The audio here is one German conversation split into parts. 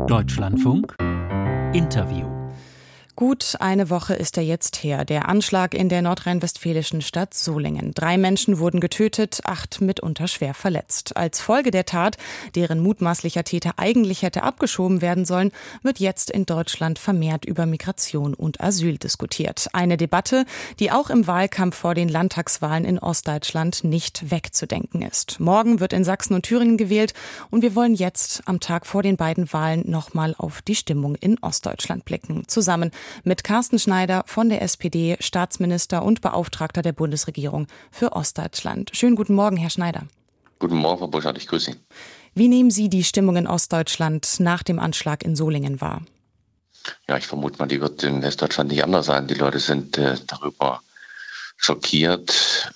Deutschlandfunk Interview. Gut eine Woche ist er jetzt her, der Anschlag in der nordrhein-westfälischen Stadt Solingen. 3 Menschen wurden getötet, 8 mitunter schwer verletzt. Als Folge der Tat, deren mutmaßlicher Täter eigentlich hätte abgeschoben werden sollen, wird jetzt in Deutschland vermehrt über Migration und Asyl diskutiert. Eine Debatte, die auch im Wahlkampf vor den Landtagswahlen in Ostdeutschland nicht wegzudenken ist. Morgen wird in Sachsen und Thüringen gewählt und wir wollen jetzt am Tag vor den beiden Wahlen nochmal auf die Stimmung in Ostdeutschland blicken. Zusammen mit Carsten Schneider von der SPD, Staatsminister und Beauftragter der Bundesregierung für Ostdeutschland. Schönen guten Morgen, Herr Schneider. Guten Morgen, Frau Burchardt, ich grüße Sie. Wie nehmen Sie die Stimmung in Ostdeutschland nach dem Anschlag in Solingen wahr? Ja, ich vermute mal, die wird in Westdeutschland nicht anders sein. Die Leute sind darüber schockiert,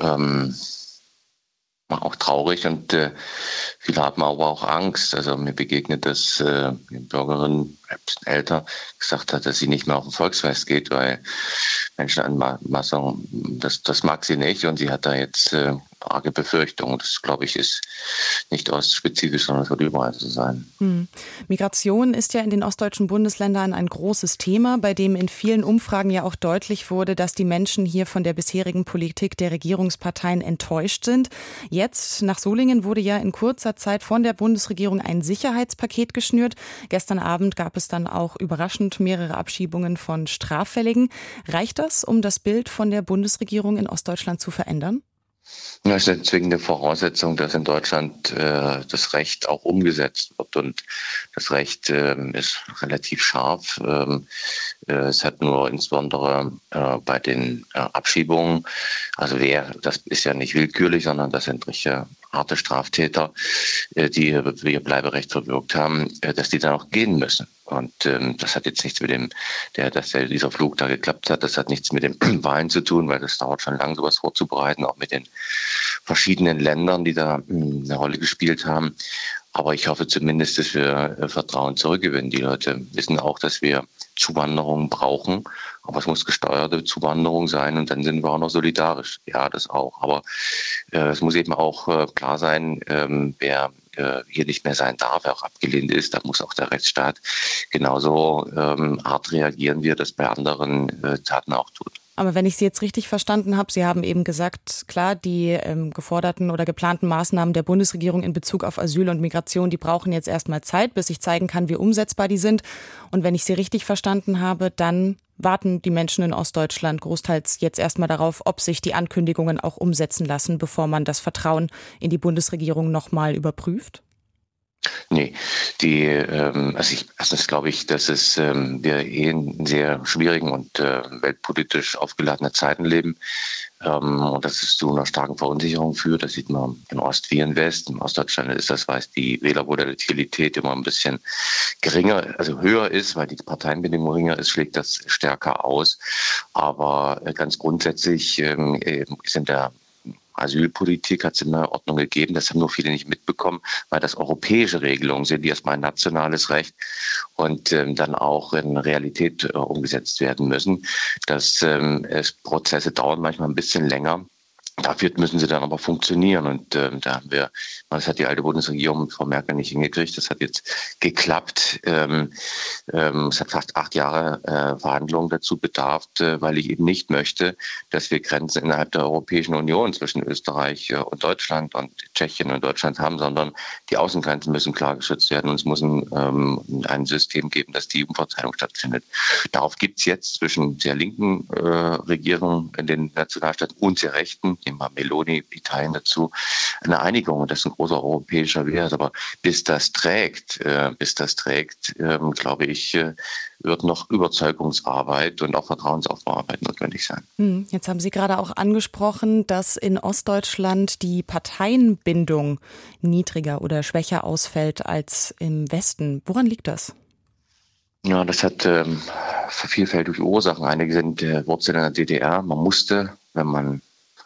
auch traurig und viele haben aber auch Angst. Also mir begegnet das eine Bürgerin, ein bisschen älter, gesagt hat, dass sie nicht mehr auf ein Volksfest geht, weil Menschen anmaßen, das mag sie nicht und sie hat da jetzt arge Befürchtungen. Das, glaube ich, ist nicht ostspezifisch, sondern es wird überall so sein. Migration ist ja in den ostdeutschen Bundesländern ein großes Thema, bei dem in vielen Umfragen ja auch deutlich wurde, dass die Menschen hier von der bisherigen Politik der Regierungsparteien enttäuscht sind. Jetzt, nach Solingen, wurde ja in kurzer Zeit von der Bundesregierung ein Sicherheitspaket geschnürt. Gestern Abend gab es dann auch überraschend mehrere Abschiebungen von Straffälligen. Reicht das, um das Bild von der Bundesregierung in Ostdeutschland zu verändern? Ja, es ist eine zwingende Voraussetzung, dass in Deutschland das Recht auch umgesetzt wird. Und das Recht ist relativ scharf. Es hat nur insbesondere bei den Abschiebungen, also das ist ja nicht willkürlich, sondern das sind richtige harte Straftäter, die ihr Bleiberecht verwirkt haben, dass die dann auch gehen müssen. Und das hat jetzt nichts mit dass dieser Flug da geklappt hat, das hat nichts mit den Wahlen zu tun, weil das dauert schon lange, sowas vorzubereiten, auch mit den verschiedenen Ländern, die da eine Rolle gespielt haben. Aber ich hoffe zumindest, dass wir Vertrauen zurückgewinnen. Die Leute wissen auch, dass wir Zuwanderung brauchen. Aber es muss gesteuerte Zuwanderung sein und dann sind wir auch noch solidarisch. Ja, das auch. Aber es muss eben auch klar sein, wer hier nicht mehr sein darf, wer auch abgelehnt ist, da muss auch der Rechtsstaat genauso hart reagieren, wie er das bei anderen Taten auch tut. Aber wenn ich Sie jetzt richtig verstanden habe, Sie haben eben gesagt, klar, die geforderten oder geplanten Maßnahmen der Bundesregierung in Bezug auf Asyl und Migration, die brauchen jetzt erstmal Zeit, bis ich zeigen kann, wie umsetzbar die sind. Und wenn ich Sie richtig verstanden habe, dann warten die Menschen in Ostdeutschland großteils jetzt erstmal darauf, ob sich die Ankündigungen auch umsetzen lassen, bevor man das Vertrauen in die Bundesregierung nochmal überprüft? Nee, erstens glaube ich, dass wir in sehr schwierigen und weltpolitisch aufgeladenen Zeiten leben und dass es zu einer starken Verunsicherung führt. Das sieht man in Ost wie in West. In Ostdeutschland ist das, weil die Wählervolatilität immer ein bisschen geringer, also höher ist, weil die Parteienbindung geringer ist, schlägt das stärker aus. Aber ganz grundsätzlich ist in der Asylpolitik hat es immer Ordnung gegeben. Das haben nur viele nicht mitbekommen, weil das europäische Regelungen sind, die erstmal ein nationales Recht und dann auch in Realität umgesetzt werden müssen. Prozesse dauern manchmal ein bisschen länger. Dafür müssen sie dann aber funktionieren und das hat die alte Bundesregierung mit Frau Merkel nicht hingekriegt. Das hat jetzt geklappt. Es hat fast 8 Jahre Verhandlungen dazu bedarf, weil ich eben nicht möchte, dass wir Grenzen innerhalb der Europäischen Union zwischen Österreich und Deutschland und Tschechien und Deutschland haben, sondern die Außengrenzen müssen klar geschützt werden und es muss ein System geben, dass die Umverteilung stattfindet. Darauf gibt es jetzt zwischen der linken Regierung in den Nationalstaaten und der rechten, nehmen wir Meloni, Italien dazu, eine Einigung. Und das ist ein großer europäischer Wert. Aber bis das trägt, glaube ich, wird noch Überzeugungsarbeit und auch Vertrauensaufbauarbeit notwendig sein. Jetzt haben Sie gerade auch angesprochen, dass in Ostdeutschland die Parteienbindung niedriger oder schwächer ausfällt als im Westen. Woran liegt das? Ja, das hat vielfältige Ursachen. Einige sind Wurzeln in der DDR. Man musste, wenn man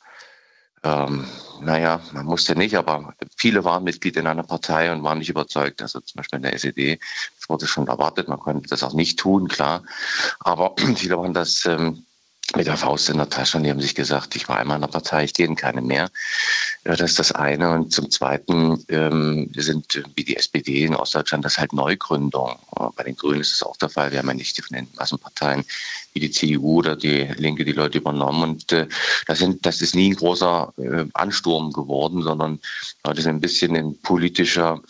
man musste nicht, aber viele waren Mitglied in einer Partei und waren nicht überzeugt. Also zum Beispiel in der SED, das wurde schon erwartet, man konnte das auch nicht tun, klar. Aber viele waren das mit der Faust in der Tasche und die haben sich gesagt, ich war einmal in der Partei, ich gehe in keine mehr. Das ist das eine. Und zum Zweiten sind wie die SPD in Ostdeutschland das halt Neugründung. Bei den Grünen ist es auch der Fall. Wir haben ja nicht von den Massenparteien wie die CDU oder die Linke die Leute übernommen. Und das ist nie ein großer Ansturm geworden, sondern Leute sind ein bisschen in politischer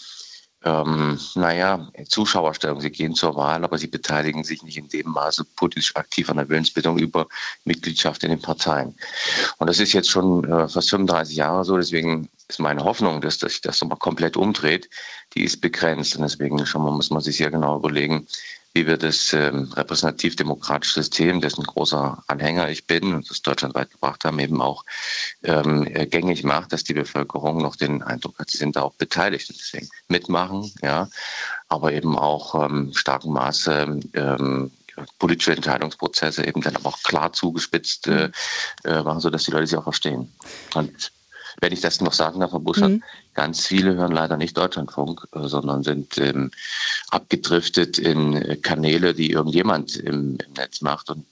Zuschauerstellung. Sie gehen zur Wahl, aber sie beteiligen sich nicht in dem Maße politisch aktiv an der Willensbildung über Mitgliedschaft in den Parteien. Und das ist jetzt schon fast 35 Jahre so. Deswegen ist meine Hoffnung, dass sich das nochmal komplett umdreht. Die ist begrenzt. Und deswegen muss man sich sehr genau überlegen, wie wir das repräsentativ-demokratische System, dessen großer Anhänger ich bin und das deutschlandweit gebracht haben, eben auch gängig macht, dass die Bevölkerung noch den Eindruck hat, sie sind da auch beteiligt und deswegen mitmachen, ja, aber eben auch starkem Maße politische Entscheidungsprozesse eben dann aber auch klar zugespitzt machen, sodass die Leute sie auch verstehen. Und wenn ich das noch sagen darf, Herr Buschert, ganz viele hören leider nicht Deutschlandfunk, sondern sind abgedriftet in Kanäle, die irgendjemand im Netz macht. Und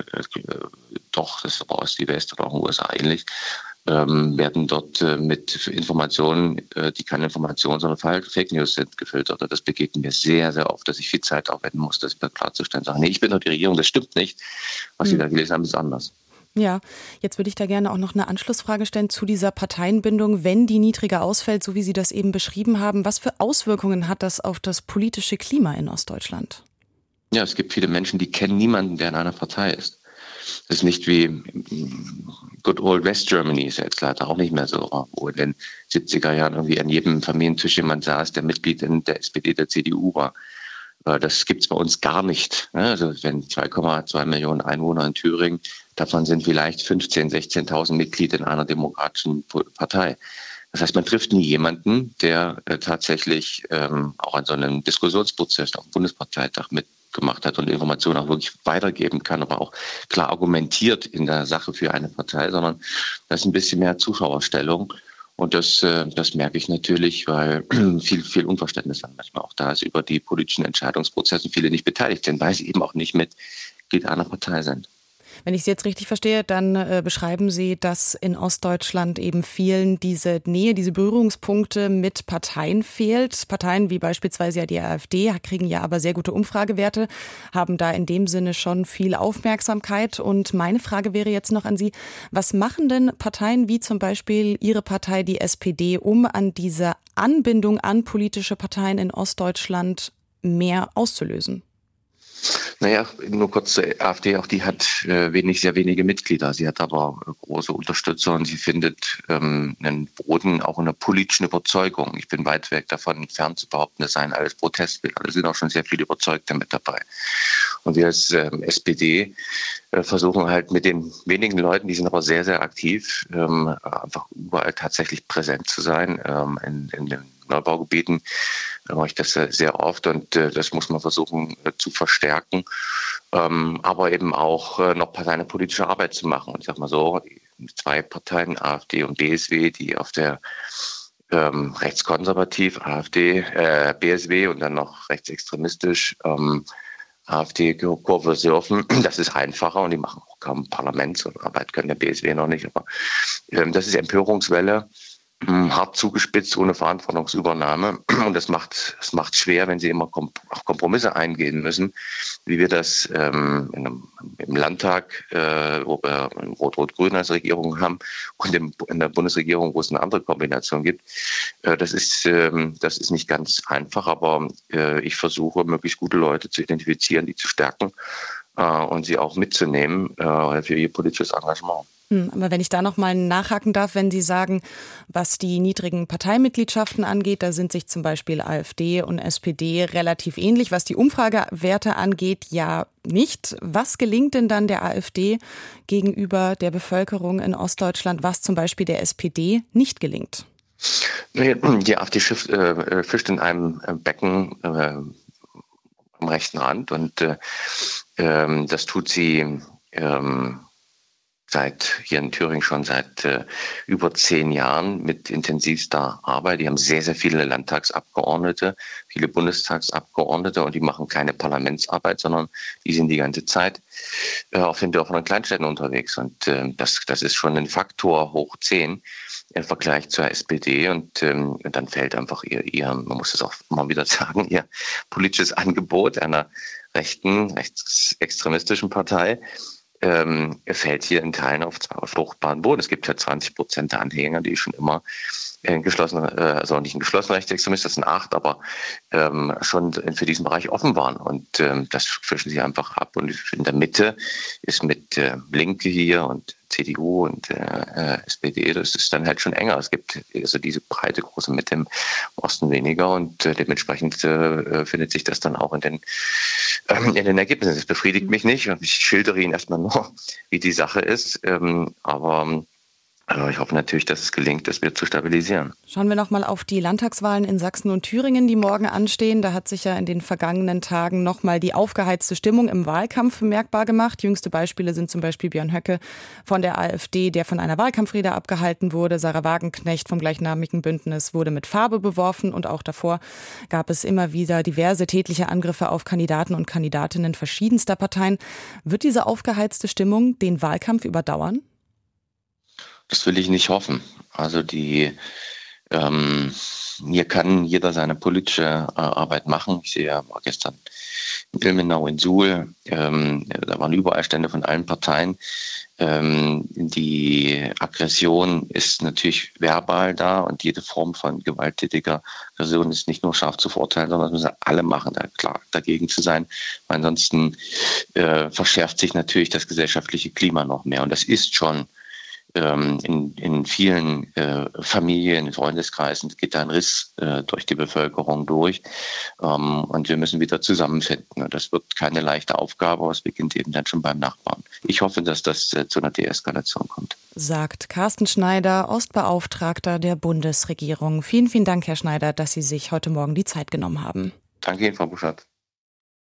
doch, das ist aber Ost wie West oder auch in den USA ähnlich, werden dort mit Informationen, die keine Informationen, sondern Fake News sind, gefiltert. Und das begegnet mir sehr, sehr oft, dass ich viel Zeit aufwenden muss, das klarzustellen. Sagen, nee, ich bin doch die Regierung, das stimmt nicht. Was Sie da gelesen haben, ist anders. Ja, jetzt würde ich da gerne auch noch eine Anschlussfrage stellen zu dieser Parteienbindung. Wenn die niedriger ausfällt, so wie Sie das eben beschrieben haben, was für Auswirkungen hat das auf das politische Klima in Ostdeutschland? Ja, es gibt viele Menschen, die kennen niemanden, der in einer Partei ist. Das ist nicht wie Good Old West Germany, ist ja jetzt leider auch nicht mehr so, wo in den 70er Jahren irgendwie an jedem Familientisch jemand saß, der Mitglied in der SPD, der CDU war. Das gibt's bei uns gar nicht. Also wenn 2,2 Millionen Einwohner in Thüringen, davon sind vielleicht 15.000, 16.000 Mitglieder in einer demokratischen Partei. Das heißt, man trifft nie jemanden, der tatsächlich auch an so einem Diskussionsprozess auf dem Bundesparteitag mitgemacht hat und Informationen auch wirklich weitergeben kann, aber auch klar argumentiert in der Sache für eine Partei, sondern das ist ein bisschen mehr Zuschauerstellung. Und das merke ich natürlich, weil viel Unverständnis dann manchmal auch da ist über die politischen Entscheidungsprozesse und viele nicht beteiligt sind, weil sie eben auch nicht Mitglied einer Partei sind. Wenn ich Sie jetzt richtig verstehe, dann beschreiben Sie, dass in Ostdeutschland eben vielen diese Nähe, diese Berührungspunkte mit Parteien fehlt. Parteien wie beispielsweise ja die AfD kriegen ja aber sehr gute Umfragewerte, haben da in dem Sinne schon viel Aufmerksamkeit. Und meine Frage wäre jetzt noch an Sie, was machen denn Parteien wie zum Beispiel Ihre Partei, die SPD, um an dieser Anbindung an politische Parteien in Ostdeutschland mehr auszulösen? Naja, nur kurz zur AfD, auch die hat sehr wenige Mitglieder. Sie hat aber große Unterstützer und sie findet einen Boden auch in der politischen Überzeugung. Ich bin weit weg davon entfernt zu behaupten, das seien alles Protestwähler. Da sind auch schon sehr viele Überzeugte mit dabei. Und wir als SPD versuchen halt mit den wenigen Leuten, die sind aber sehr, sehr aktiv, einfach überall tatsächlich präsent zu sein. In den Neubaugebieten mache ich das sehr oft und das muss man versuchen zu verstärken, aber eben auch noch seine politische Arbeit zu machen. Und ich sage mal so, die zwei Parteien, AfD und BSW, die auf der rechtskonservativ, BSW und dann noch rechtsextremistisch AfD-Kurve surfen, das ist einfacher und die machen auch kaum Parlamentsarbeit, können der BSW noch nicht, aber das ist Empörungswelle, hart zugespitzt, ohne Verantwortungsübernahme. Und das macht schwer, wenn sie immer Kompromisse eingehen müssen, wie wir das im Landtag, wo wir Rot-Rot-Grün als Regierung haben, und in der Bundesregierung, wo es eine andere Kombination gibt. Das ist nicht ganz einfach, aber ich versuche, möglichst gute Leute zu identifizieren, die zu stärken und sie auch mitzunehmen für ihr politisches Engagement. Aber wenn ich da noch mal nachhaken darf, wenn Sie sagen, was die niedrigen Parteimitgliedschaften angeht, da sind sich zum Beispiel AfD und SPD relativ ähnlich. Was die Umfragewerte angeht, ja nicht. Was gelingt denn dann der AfD gegenüber der Bevölkerung in Ostdeutschland, was zum Beispiel der SPD nicht gelingt? Die AfD fischt in einem Becken am rechten Rand und das tut sie hier in Thüringen schon seit über 10 Jahren mit intensivster Arbeit. Die haben sehr, sehr viele Landtagsabgeordnete, viele Bundestagsabgeordnete und die machen keine Parlamentsarbeit, sondern die sind die ganze Zeit auf den Dörfern und Kleinstädten unterwegs. Und das ist schon ein Faktor hoch 10, im Vergleich zur SPD und dann fällt einfach man muss es auch mal wieder sagen, ihr politisches Angebot einer rechtsextremistischen Partei fällt hier in Teilen auf fruchtbaren Boden. Es gibt ja 20% der Anhänger, die schon immer also nicht ein geschlossener Rechtsextremist, das sind 8, aber schon für diesen Bereich offen waren. Und das fischen sie einfach ab. Und in der Mitte ist mit Linke hier und CDU und SPD, das ist dann halt schon enger. Es gibt also diese breite, große Mitte im Osten weniger und dementsprechend findet sich das dann auch in den Ergebnissen. Das befriedigt mich nicht und ich schildere Ihnen erstmal nur, wie die Sache ist. Aber ich hoffe natürlich, dass es gelingt, das wieder zu stabilisieren. Schauen wir nochmal auf die Landtagswahlen in Sachsen und Thüringen, die morgen anstehen. Da hat sich ja in den vergangenen Tagen nochmal die aufgeheizte Stimmung im Wahlkampf bemerkbar gemacht. Jüngste Beispiele sind zum Beispiel Björn Höcke von der AfD, der von einer Wahlkampfrede abgehalten wurde. Sarah Wagenknecht vom gleichnamigen Bündnis wurde mit Farbe beworfen. Und auch davor gab es immer wieder diverse tätliche Angriffe auf Kandidaten und Kandidatinnen verschiedenster Parteien. Wird diese aufgeheizte Stimmung den Wahlkampf überdauern? Das will ich nicht hoffen. Also hier kann jeder seine politische Arbeit machen. Ich sehe ja gestern in Ilmenau, in Suhl, da waren überall Stände von allen Parteien. Die Aggression ist natürlich verbal da und jede Form von gewalttätiger Aggression ist nicht nur scharf zu verurteilen, sondern das müssen alle machen, da klar dagegen zu sein. Ansonsten verschärft sich natürlich das gesellschaftliche Klima noch mehr. Und das ist schon in vielen Familien, in Freundeskreisen geht da ein Riss durch die Bevölkerung durch und wir müssen wieder zusammenfinden. Und das wird keine leichte Aufgabe, aber es beginnt eben dann schon beim Nachbarn. Ich hoffe, dass das zu einer Deeskalation kommt. Sagt Carsten Schneider, Ostbeauftragter der Bundesregierung. Vielen, vielen Dank, Herr Schneider, dass Sie sich heute Morgen die Zeit genommen haben. Danke Ihnen, Frau Buschert.